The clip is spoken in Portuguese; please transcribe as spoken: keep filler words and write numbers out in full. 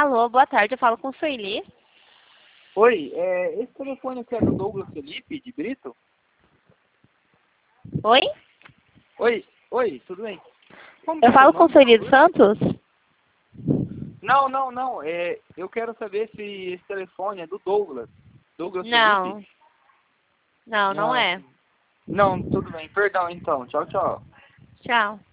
Alô, boa tarde, eu falo com Sueli. Oi, é, esse telefone aqui é do Douglas Felipe, de Brito? Oi? Oi, oi, tudo bem? Como que Eu é seu falo com nome, Sueli por dos favor? Santos? Não, não, não, é, eu quero saber se esse telefone é do Douglas. Douglas Felipe? Não, não, não Ah, é. não, tudo bem, perdão então, tchau, tchau. Tchau.